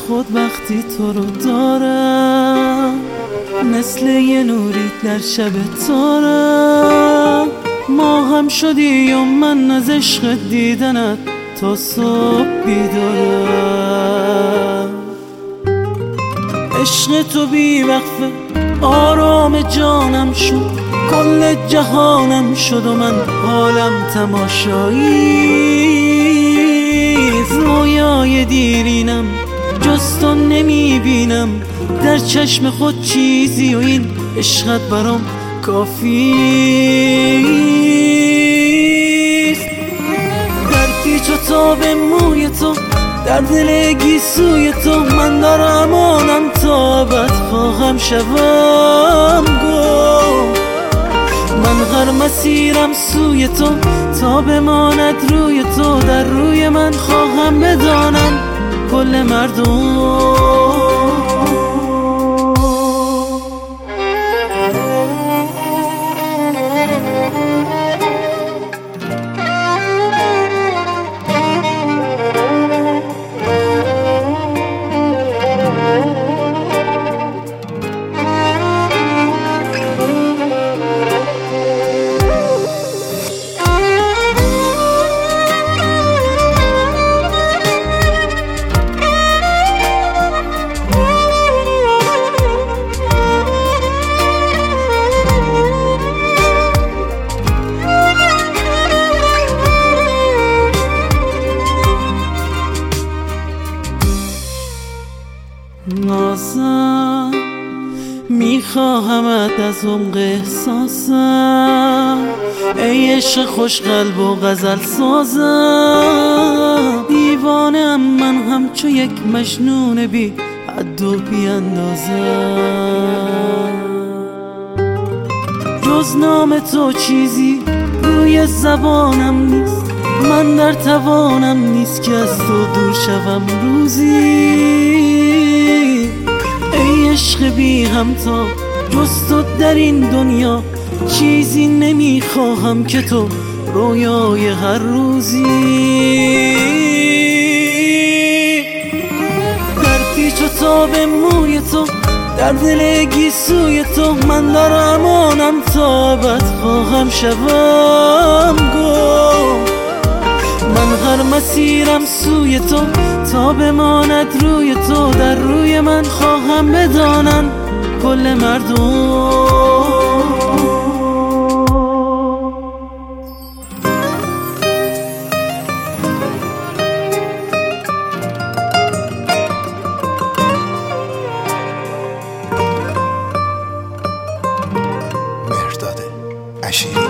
خود وقتی تو رو دارم، مثل یه نوری در شب تارم. ما هم شدی و من از عشق دیدنت تا صبح بیدارم. عشق تو بی وقفه آرام جانم شد، کل جهانم شد و من حالم تماشایی. رویای دیرینم جز تو نمی بینم، در چشم خود چیزی و این عشقت برام کافیست. در پیچ و تاب موی تو، در دل گیسوی تو، من در امانم تا ابد خواهم شوم گفت. من هر مسیرم سوی تو تا بماند روی تو، در روی من خواهم بدانم کل مردم. نازم میخواهمت از عمق احساسم، ای عشق خوش قلب و غزل سازم. دیوانم من همچو یک مجنون بی حد و بی اندازم. جز نام تو چیزی روی زبانم نیست، من در توانم نیست که از تو دور شوم روزی. ای عشق بی همتا جز تو در این دنیا، چیزی نمیخواهم که تو رویای هر روزی. در پیچ و تاب موی تو، در دل گیسوی تو، من در امانم تا ابد خواهم شوم گفت. من هر مسیرم سوی تو تا بماند روی تو، در روی من خواهم بدانن کل مردم. مهرداد اشیری.